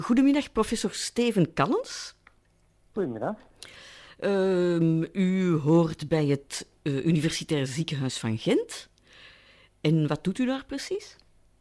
Goedemiddag, professor Steven Callens. Goedemiddag. U hoort bij het Universitair Ziekenhuis van Gent. En wat doet u daar precies?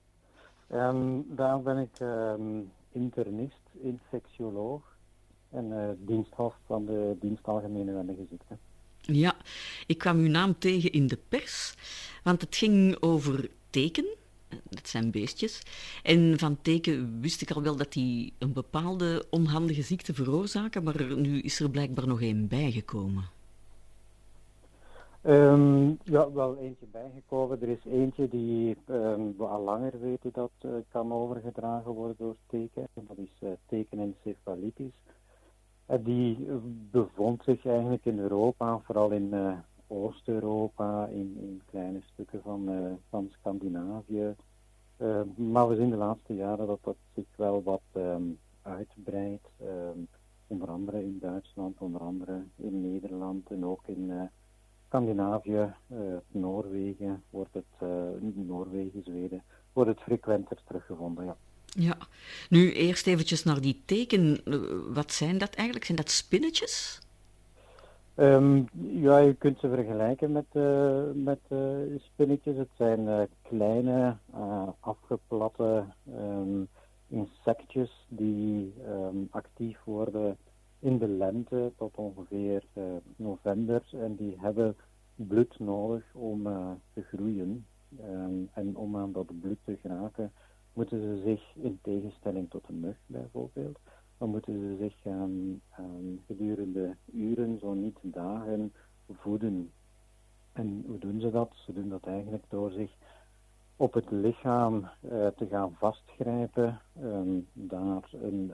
Daar ben ik internist, infectioloog en diensthoofd van de dienst Algemene Wendige Ziekten. Ja, ik kwam uw naam tegen in de pers, want het ging over teken. Dat zijn beestjes. En van teken wist ik al wel dat die een bepaalde onhandige ziekte veroorzaken, maar nu is er blijkbaar nog één bijgekomen. Ja, wel eentje bijgekomen. Er is eentje die we al langer weten dat kan overgedragen worden door teken. Dat is tekenencefalitis. Die bevond zich eigenlijk in Europa, vooral in Oost-Europa, in kleine stukken van Scandinavië. Maar we zien de laatste jaren dat zich wel wat uitbreidt. Onder andere in Duitsland, onder andere in Nederland en ook in Scandinavië, Noorwegen, Zweden, wordt het frequenter teruggevonden, ja. Ja, nu eerst eventjes naar die teken. Wat zijn dat eigenlijk? Zijn dat spinnetjes? Ja, je kunt ze vergelijken met spinnetjes. Het zijn kleine, afgeplatte insectjes die actief worden in de lente tot ongeveer november. En die hebben bloed nodig om te groeien. En om aan dat bloed te geraken, moeten ze zich, in tegenstelling tot een mug bijvoorbeeld, dan moeten ze zich gedurende uren, zo niet dagen, voeden. En hoe doen ze dat? Ze doen dat eigenlijk door zich op het lichaam te gaan vastgrijpen, daar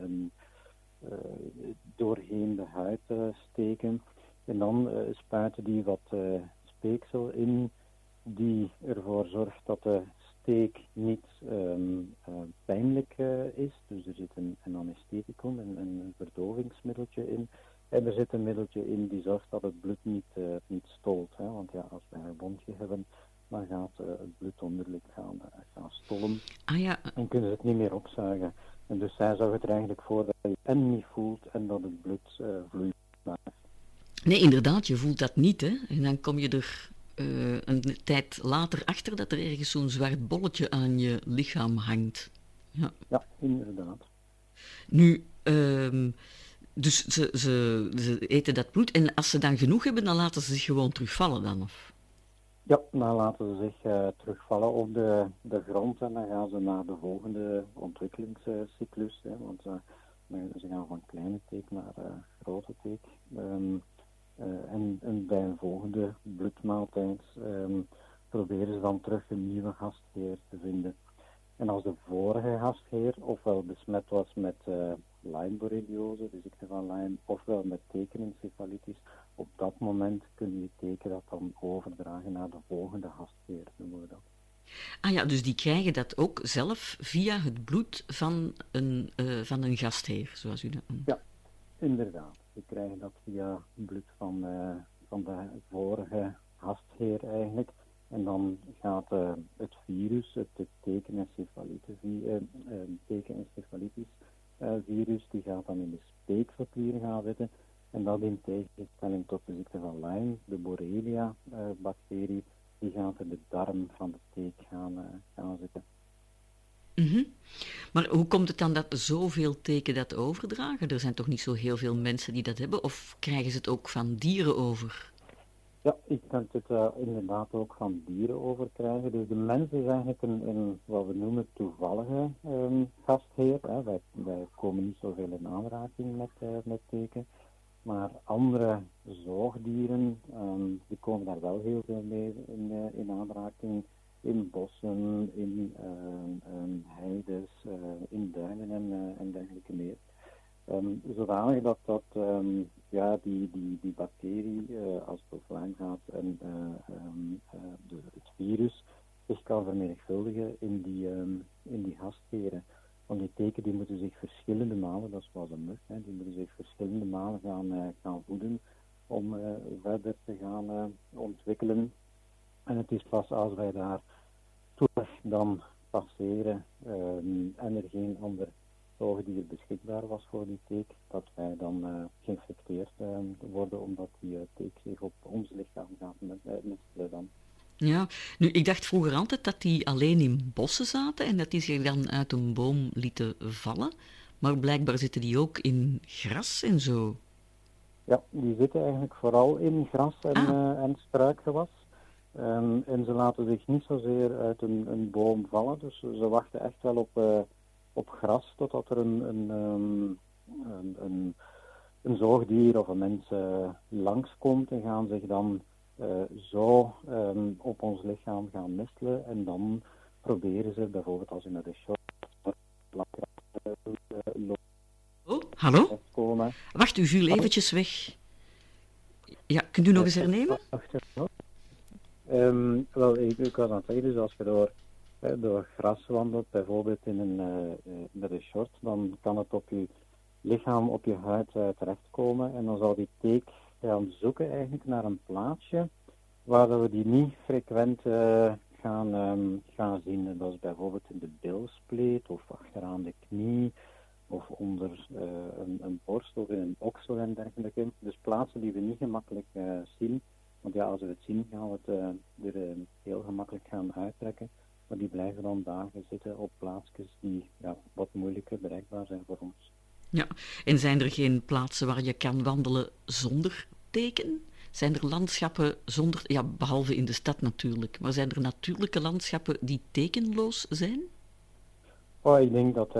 doorheen de huid steken. En dan spuiten die wat speeksel in, die ervoor zorgt dat de steek niet pijnlijk is. Dus er zit een anestheticum, een verdovingsmiddeltje in. En er zit een middeltje in die zorgt dat het bloed niet stolt. Hè? Want ja, als wij een wondje hebben, dan gaat het bloed onderlijk gaan stollen. Ah ja. En kunnen ze het niet meer opzuigen. En dus zij zorgen er eigenlijk voor dat je en niet voelt en dat het bloed vloeit. Nee, inderdaad, je voelt dat niet, hè. En dan kom je er een tijd later achter dat er ergens zo'n zwart bolletje aan je lichaam hangt. Ja, inderdaad. Nu, dus ze eten dat bloed en als ze dan genoeg hebben, dan laten ze zich gewoon terugvallen dan, of? Ja, dan laten ze zich terugvallen op de grond en dan gaan ze naar de volgende ontwikkelingscyclus. Want ze gaan van kleine teek naar grote teek. En bij een volgende bloedmaaltijd proberen ze dan terug een nieuwe gastheer te vinden. En als de vorige gastheer ofwel besmet was met Lyme-borreliose, de ziekte van Lyme, ofwel met tekenencefalitis, op dat moment kun je teken dat dan overdragen naar de volgende gastheer, noemen we dat. Ah ja, dus die krijgen dat ook zelf via het bloed van een gastheer, zoals u dat noemt. Ja, inderdaad. We krijgen dat via het bloed van de vorige gastheer eigenlijk. En dan gaat het virus, het tekenencefalitis virus, die gaat dan in de speekselklier gaan zitten. En dat in tegenstelling tot de ziekte van Lyme, de Borrelia-bacterie, die gaat in de darm van de teek gaan zitten. Mm-hmm. Maar hoe komt het dan dat zoveel teken dat overdragen? Er zijn toch niet zo heel veel mensen die dat hebben? Of krijgen ze het ook van dieren over? Ja, ik kan het inderdaad ook van dieren overkrijgen. Dus de mens is eigenlijk een wat we noemen toevallige gastheer. Hè. Wij komen niet zoveel in aanraking met teken. Maar andere zoogdieren, die komen daar wel heel veel mee in aanraking. In bossen, in heides, in duinen en dergelijke meer. Zodanig dat die bacterie, als het offline gaat en het virus zich kan vermenigvuldigen in die gastheren. Want die teken die moeten zich verschillende malen, dat is zoals een mug, die moeten zich verschillende malen gaan voeden om verder te gaan ontwikkelen. En het is pas als wij daar toevallig dan passeren en er geen ander zoogdier beschikbaar bruikbaar was voor die teek, dat wij dan geïnfecteerd worden omdat die teek zich op ons lichaam gaat nestelen dan. Ja, nu, ik dacht vroeger altijd dat die alleen in bossen zaten en dat die zich dan uit een boom lieten vallen. Maar blijkbaar zitten die ook in gras en zo. Ja, die zitten eigenlijk vooral in gras en struikgewas. En ze laten zich niet zozeer uit een boom vallen, dus ze wachten echt wel op gras totdat er een zoogdier of een mens langskomt en gaan zich dan zo op ons lichaam gaan nestelen en dan proberen ze bijvoorbeeld als je naar de short Oh, hallo? komen. Wacht, u viel eventjes weg. Ja, kunt u nog eens hernemen? Wel, ik was aan het zeggen, dus als je door gras wandelt, bijvoorbeeld met een short, dan kan het op je lichaam, op je huid terechtkomen en dan zal die teek gaan zoeken eigenlijk naar een plaatsje waar we die niet frequent gaan zien. En dat is bijvoorbeeld in de bilspleet of achteraan de knie of onder een borst of in een oksel en dergelijke. Dus plaatsen die we niet gemakkelijk zien. Want ja, als we het zien, gaan we het weer heel gemakkelijk gaan uittrekken. Maar die blijven dan dagen zitten op plaatsjes die wat moeilijker bereikbaar zijn voor ons. Ja, en zijn er geen plaatsen waar je kan wandelen zonder teken? Zijn er landschappen zonder, ja, behalve in de stad natuurlijk, maar zijn er natuurlijke landschappen die tekenloos zijn? Oh, ik denk dat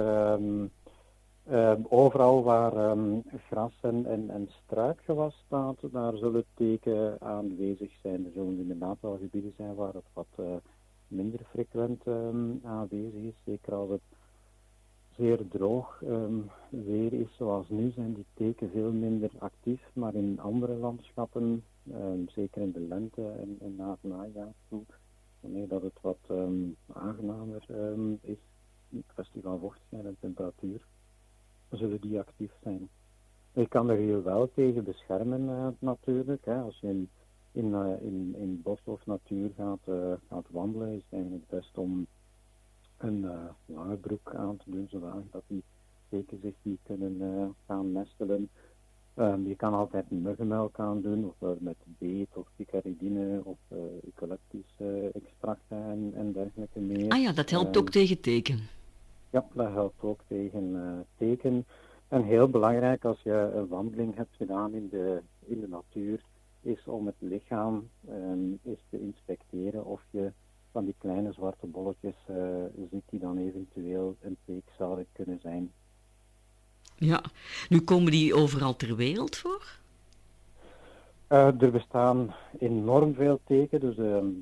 overal waar gras en struikgewas staat, daar zullen teken aanwezig zijn. Er zullen inderdaad wel gebieden zijn waar het wat minder frequent aanwezig is. Zeker als het zeer droog weer is zoals nu, zijn die teken veel minder actief. Maar in andere landschappen, zeker in de lente en na het najaar toe, wanneer dat het wat aangenamer is, een kwestie van vochtigheid en temperatuur, zullen die actief zijn. Je kan er heel wel tegen beschermen natuurlijk. Hè. Als je in bos of natuur gaat wandelen, is het eigenlijk best om een lange broek aan te doen, zodat die teken zich niet kunnen gaan nestelen. Je kan altijd muggenmelk aan doen, of met beet of picaridine of eucalyptus extracten en dergelijke meer. Ah ja, dat helpt ook tegen teken. Ja, dat helpt ook tegen teken. En heel belangrijk als je een wandeling hebt gedaan in de natuur, is om het lichaam eens te inspecteren of je van die kleine zwarte bolletjes ziet die dan eventueel een teek zouden kunnen zijn. Ja, nu komen die overal ter wereld voor? Er bestaan enorm veel teken, dus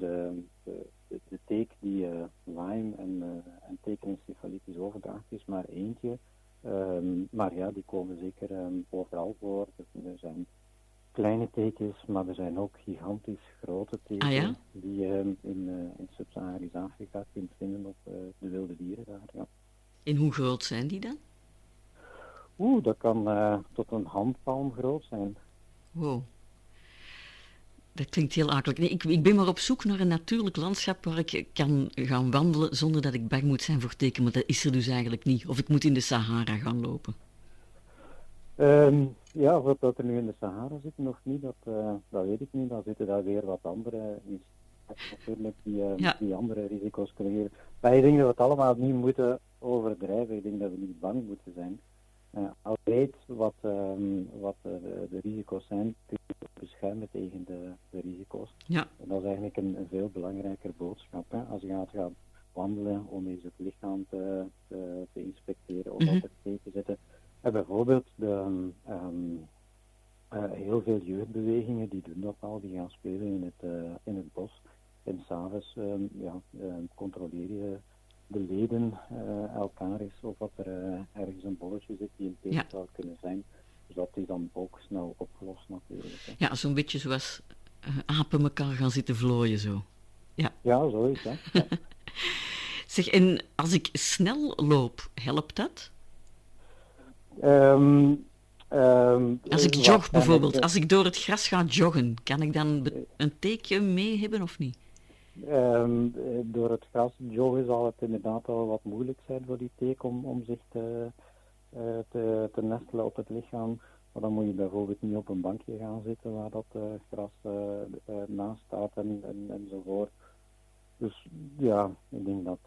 de teek die Lyme en tekenencefalitis overdraagt is maar eentje. Maar ja, die komen zeker overal voor. Er zijn kleine tekens, maar er zijn ook gigantisch grote tekens. Ah, ja? Die je in Sub-Saharisch Afrika kunt vinden op de wilde dieren daar. Ja. En hoe groot zijn die dan? Dat kan tot een handpalm groot zijn. Wow. Dat klinkt heel akelig. Nee, ik ben maar op zoek naar een natuurlijk landschap waar ik kan gaan wandelen zonder dat ik bang moet zijn voor teken, maar dat is er dus eigenlijk niet. Of ik moet in de Sahara gaan lopen. Ja, of dat er nu in de Sahara zit, nog niet, dat weet ik niet. Dan zitten daar weer wat andere natuurlijk die andere risico's kunnen geven. Maar ik denk dat we het allemaal niet moeten overdrijven. Ik denk dat we niet bang moeten zijn. Als je weet wat de risico's zijn, kun je beschermen tegen de risico's. Ja. En dat is eigenlijk een veel belangrijker boodschap. Hè? Als je gaat wandelen om eens het lichaam te inspecteren of op het teken zitten. En bijvoorbeeld heel veel jeugdbewegingen die doen dat al, die gaan spelen in het bos. En s'avonds controleer je de leden elkaar eens of dat er ergens een bolletje zit die een teken zou kunnen zijn. Dus dat is dan ook snel opgelost natuurlijk. Hè. Ja, zo'n beetje zoals apen elkaar gaan zitten vlooien zo. Ja, ja zo is het. Ja. Zeg, en als ik snel loop, helpt dat? Als ik jog bijvoorbeeld, als ik door het gras ga joggen, kan ik dan een teken mee hebben of niet? Door het gras joggen zal het inderdaad wel wat moeilijk zijn voor die teek om zich te nestelen op het lichaam. Maar dan moet je bijvoorbeeld niet op een bankje gaan zitten waar dat gras naast staat enzovoort. Dus ja, ik denk dat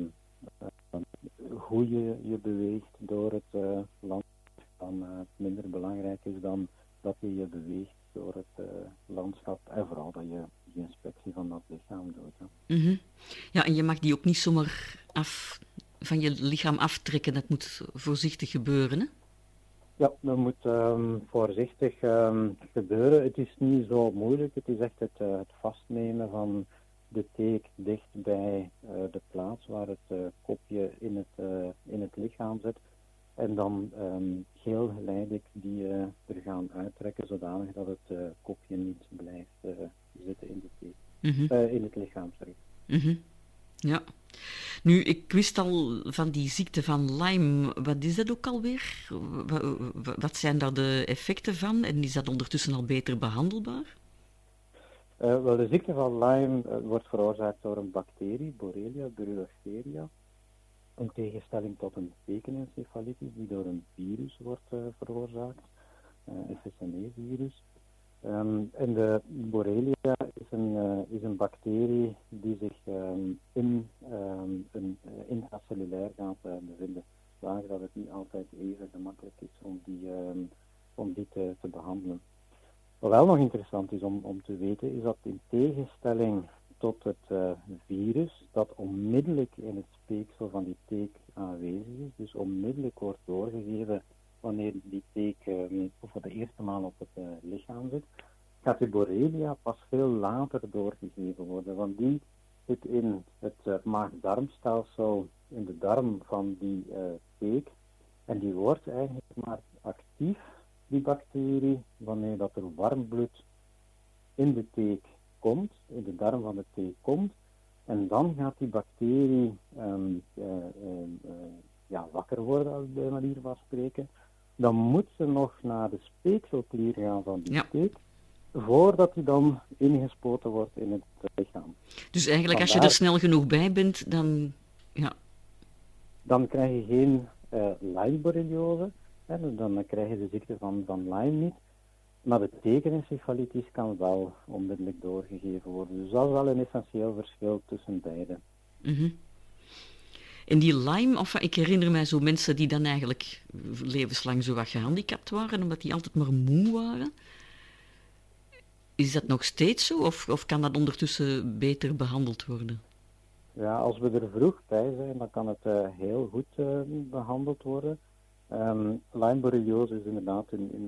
hoe je beweegt door het land dan minder belangrijk is dan dat je beweegt door het landschap en vooral dat je die inspectie van dat lichaam doet. Hè. Mhm. Ja, en je mag die ook niet zomaar van je lichaam aftrekken. Dat moet voorzichtig gebeuren, hè? Ja, dat moet voorzichtig gebeuren. Het is niet zo moeilijk. Het is echt het vastnemen van de teek dicht bij de plaats waar het kopje in het lichaam zit. En dan heel geleidelijk die er gaan uittrekken, zodanig dat het kopje niet blijft zitten in de teek. In het lichaam, sorry. Mhm. Ja. Nu, ik wist al van die ziekte van Lyme. Wat is dat ook alweer? Wat zijn daar de effecten van? En is dat ondertussen al beter behandelbaar? Wel, de ziekte van Lyme wordt veroorzaakt door een bacterie, Borrelia burgdorferi, in tegenstelling tot een tekenencefalitis die door een virus wordt veroorzaakt, FSME-virus. En de Borrelia is een bacterie die zich in een intracellulair gaat bevinden, waar dat het niet altijd even gemakkelijk is om die te behandelen. Wat wel nog interessant is om te weten, is dat in tegenstelling tot het virus, dat onmiddellijk in het speeksel van die teek aanwezig is, dus onmiddellijk wordt doorgegeven wanneer die teek voor de eerste maal op het lichaam zit, gaat de Borrelia pas veel later doorgegeven worden, want die zit in het maag-darmstelsel, in de darm van die teek, en die wordt eigenlijk maar actief, die bacterie, wanneer dat er warm bloed in de teek komt, in de darm van de teek komt, en dan gaat die bacterie wakker worden, als bij manier van spreken. Dan moet ze nog naar de speekselklier gaan van die teek, voordat die dan ingespoten wordt in het lichaam. Dus eigenlijk als je er snel genoeg bij bent, dan... Ja. Dan krijg je geen Lyme-borreliose, dan krijg je de ziekte van Lyme niet. Maar de tekenencefalitis kan wel onmiddellijk doorgegeven worden. Dus dat is wel een essentieel verschil tussen beide. Mm-hmm. En die Lyme, ik herinner mij zo mensen die dan eigenlijk levenslang zo wat gehandicapt waren, omdat die altijd maar moe waren. Is dat nog steeds zo, of kan dat ondertussen beter behandeld worden? Ja, als we er vroeg bij zijn, dan kan het heel goed behandeld worden. Lyme-borreliose is inderdaad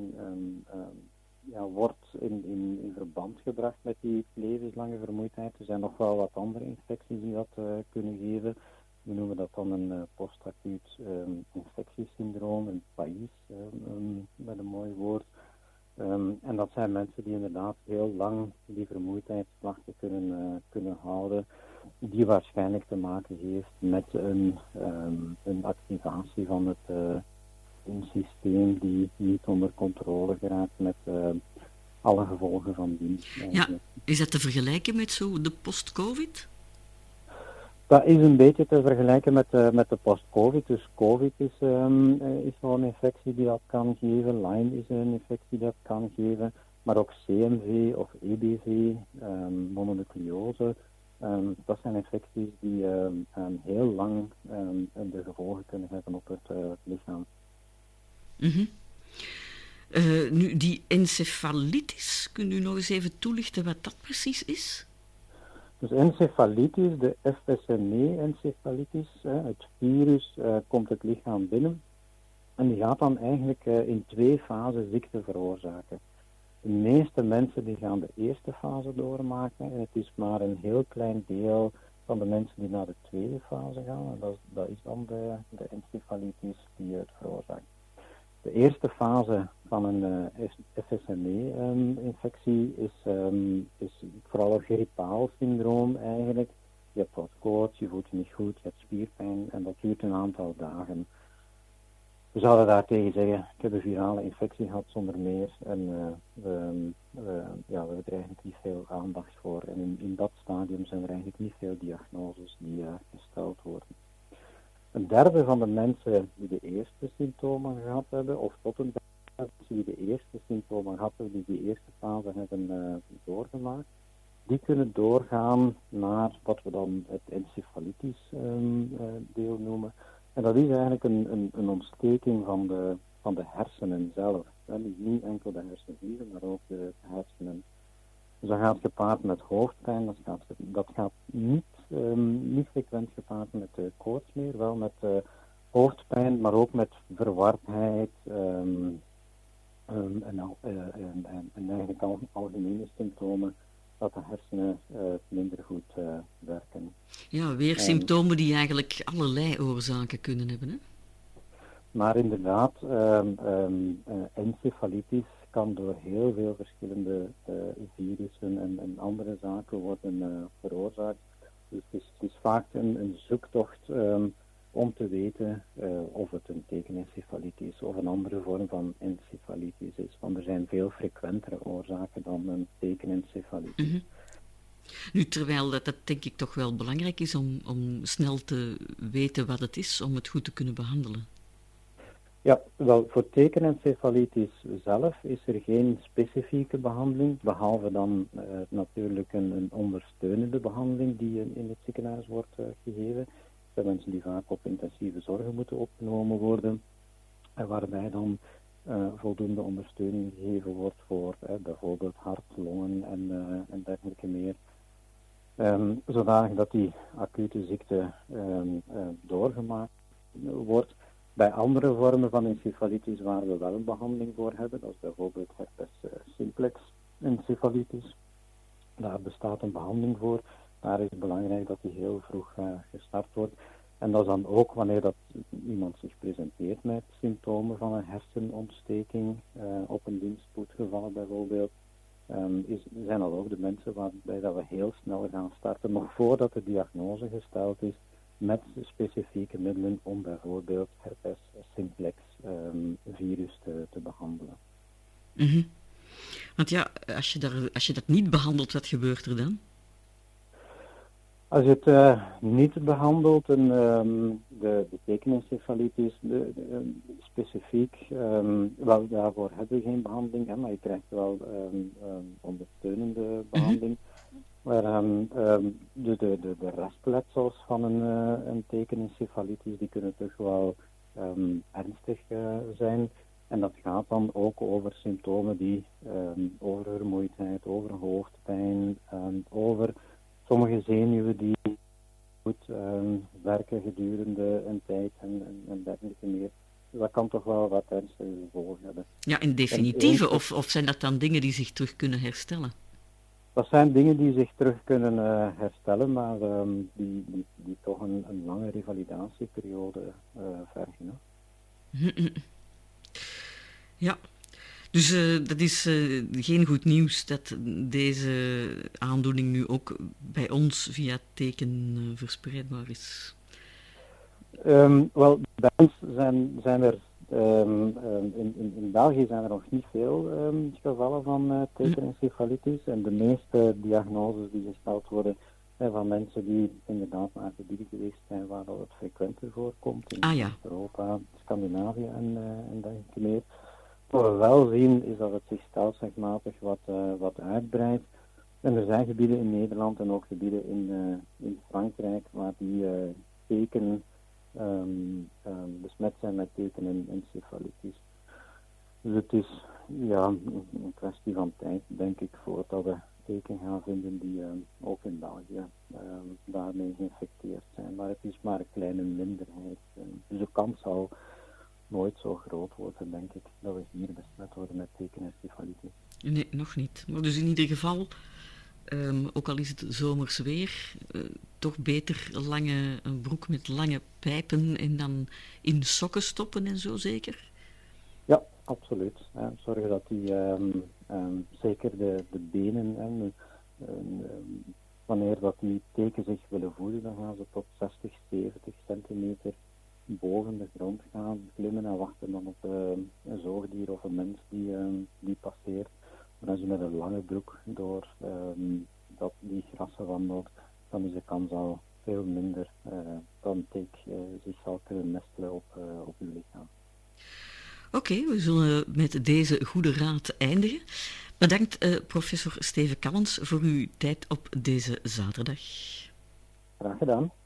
wordt in verband gebracht met die levenslange vermoeidheid. Er zijn nog wel wat andere infecties die dat kunnen geven. We noemen dat dan een post-acuut infectiesyndroom, een PAIS, met een mooi woord. En dat zijn mensen die inderdaad heel lang die vermoeidheidsklachten kunnen houden, die waarschijnlijk te maken heeft met een activatie van het systeem die niet onder controle geraakt met alle gevolgen van dien. Ja, is dat te vergelijken met zo de post-covid? Dat is een beetje te vergelijken met de post-covid. Dus covid is zo'n infectie die dat kan geven. Lyme is een infectie die dat kan geven. Maar ook CMV of EBV, mononucleose. Dat zijn infecties die heel lang de gevolgen kunnen hebben op het lichaam. Mm-hmm. Nu, die encefalitis, kunt u nog eens even toelichten wat dat precies is? Dus encefalitis, de FSME-encefalitis, het virus komt het lichaam binnen en die gaat dan eigenlijk in 2 fasen ziekte veroorzaken. De meeste mensen die gaan de eerste fase doormaken en het is maar een heel klein deel van de mensen die naar de tweede fase gaan. En dat is dan de encefalitis die het veroorzaakt. De eerste fase van een FSME-infectie is vooral een grippaal syndroom eigenlijk. Je hebt wat koorts, je voelt je niet goed, je hebt spierpijn en dat duurt een aantal dagen. We zouden daartegen zeggen, ik heb een virale infectie gehad zonder meer en we hebben er eigenlijk niet veel aandacht voor. En in dat stadium zijn er eigenlijk niet veel diagnoses die gesteld worden. Een derde van de mensen die de eerste symptomen gehad hebben, of tot een derde van de mensen die de eerste symptomen gehad hebben, die eerste fase hebben doorgemaakt, die kunnen doorgaan naar wat we dan het encefalitis deel noemen. En dat is eigenlijk een ontsteking van de hersenen zelf. Niet enkel de hersenvliezen, maar ook de hersenen. Dus dat gaat gepaard met hoofdpijn, dat gaat niet frequent gepaard met koorts meer, wel met hoofdpijn, maar ook met verwardheid en eigenlijk algemene symptomen dat de hersenen minder goed werken. Ja, weer symptomen die eigenlijk allerlei oorzaken kunnen hebben, hè? Maar inderdaad, encefalitis kan door heel veel verschillende virussen en andere zaken worden veroorzaakt. Dus het is vaak een zoektocht om te weten of het een tekenencefalitis of een andere vorm van encefalitis is. Want er zijn veel frequentere oorzaken dan een tekenencefalitis. Mm-hmm. Nu, terwijl dat denk ik toch wel belangrijk is om snel te weten wat het is, om het goed te kunnen behandelen. Ja, wel, voor tekenencefalitis zelf is er geen specifieke behandeling, behalve dan natuurlijk een ondersteunende behandeling die in het ziekenhuis wordt gegeven. Bij mensen die vaak op intensieve zorgen moeten opgenomen worden, en waarbij dan voldoende ondersteuning gegeven wordt voor bijvoorbeeld hart, longen en dergelijke meer. Zodanig dat die acute ziekte doorgemaakt wordt. Bij andere vormen van encefalitis waar we wel een behandeling voor hebben, dat is bijvoorbeeld herpes simplex encefalitis. Daar bestaat een behandeling voor. Daar is het belangrijk dat die heel vroeg gestart wordt. En dat is dan ook wanneer dat iemand zich presenteert met symptomen van een hersenontsteking, op een dienstspoedgeval bijvoorbeeld, zijn dat ook de mensen waarbij dat we heel snel gaan starten, nog voordat de diagnose gesteld is, met specifieke middelen om bijvoorbeeld herpes simplex virus te behandelen. Mm-hmm. Want ja, als je dat niet behandelt, wat gebeurt er dan? Als je het niet behandelt, de tekenencefalitis specifiek, wel daarvoor hebben we geen behandeling, maar je krijgt wel ondersteunende behandeling. Maar de restletsels van een tekenencefalitis die kunnen toch wel ernstig zijn. En dat gaat dan ook over symptomen die over vermoeidheid, over hoofdpijn, over sommige zenuwen die goed werken gedurende een tijd en dergelijke meer. Dus dat kan toch wel wat ernstige gevolgen hebben. Ja, in definitieve, of zijn dat dan dingen die zich terug kunnen herstellen? Dat zijn dingen die zich terug kunnen herstellen, maar die toch een lange revalidatieperiode vergen. Ja, dus dat is geen goed nieuws dat deze aandoening nu ook bij ons via teken verspreidbaar is. Wel, bij ons zijn er in België zijn er nog niet veel gevallen van tekenencefalitis. En de meeste diagnoses die gesteld worden van mensen die inderdaad naar gebieden geweest zijn waar dat het frequenter voorkomt. In Europa, Scandinavië en dergelijke meer. Wat we wel zien is dat het zich stelselmatig wat uitbreidt. En er zijn gebieden in Nederland en ook gebieden in Frankrijk waar die teken besmet zijn met tekenencefalitis. Dus het is een kwestie van tijd, denk ik, voordat we teken gaan vinden die ook in België daarmee geïnfecteerd zijn. Maar het is maar een kleine minderheid. Dus de kans zal nooit zo groot worden, denk ik, dat we hier besmet worden met tekenencefalitis. Nee, nog niet. Maar dus in ieder geval, ook al is het zomers weer, toch beter een broek met lange pijpen en dan in sokken stoppen en zo, zeker? Ja, absoluut. Zorgen dat die, zeker de benen, wanneer dat die teken zich willen voeden, dan gaan ze tot 60, 70 centimeter boven de grond gaan klimmen en wachten dan op een zoogdier of een mens die passeert. Maar als je met een lange broek door die grassen wandelt, dan is de kans al veel minder dat een teek zich zal kunnen Oké, we zullen met deze goede raad eindigen. Bedankt, professor Steven Callens, voor uw tijd op deze zaterdag. Graag gedaan.